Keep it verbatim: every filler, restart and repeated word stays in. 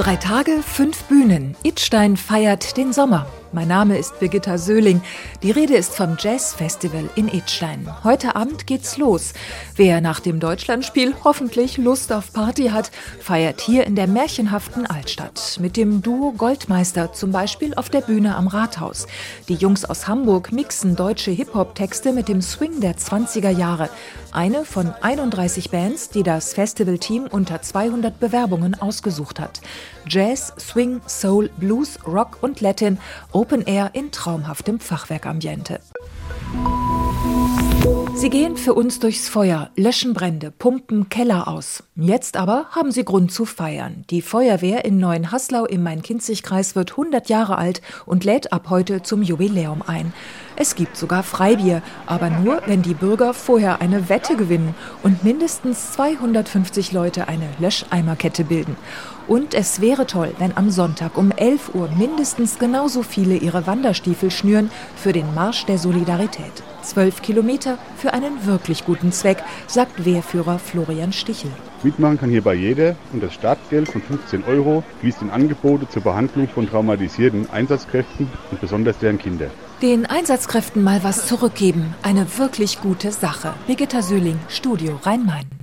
Drei Tage, fünf Bühnen. Idstein feiert den Sommer. Mein Name ist Birgitta Söhling. Die Rede ist vom Jazz-Festival in Idstein. Heute Abend geht's los. Wer nach dem Deutschlandspiel hoffentlich Lust auf Party hat, feiert hier in der märchenhaften Altstadt. Mit dem Duo Goldmeister, zum Beispiel auf der Bühne am Rathaus. Die Jungs aus Hamburg mixen deutsche Hip-Hop-Texte mit dem Swing der zwanziger Jahre. Eine von einunddreißig Bands, die das Festivalteam unter zweihundert Bewerbungen ausgesucht hat. Jazz, Swing, Soul, Blues, Rock und Latin, Open Air in traumhaftem Fachwerkambiente. Sie gehen für uns durchs Feuer, löschen Brände, pumpen Keller aus. Jetzt aber haben sie Grund zu feiern. Die Feuerwehr in Neuenhaslau im Main-Kinzig-Kreis wird hundert Jahre alt und lädt ab heute zum Jubiläum ein. Es gibt sogar Freibier, aber nur, wenn die Bürger vorher eine Wette gewinnen und mindestens zweihundertfünfzig Leute eine Löscheimerkette bilden. Und es wäre toll, wenn am Sonntag um elf Uhr mindestens genauso viele ihre Wanderstiefel schnüren für den Marsch der Solidarität. Zwölf Kilometer für einen wirklich guten Zweck, sagt Wehrführer Florian Stichel. Mitmachen kann hierbei jeder und das Startgeld von fünfzehn Euro fließt in Angebote zur Behandlung von traumatisierten Einsatzkräften und besonders deren Kinder. Den Einsatzkräften mal was zurückgeben, eine wirklich gute Sache. Birgitta Söhling, Studio Rhein-Main.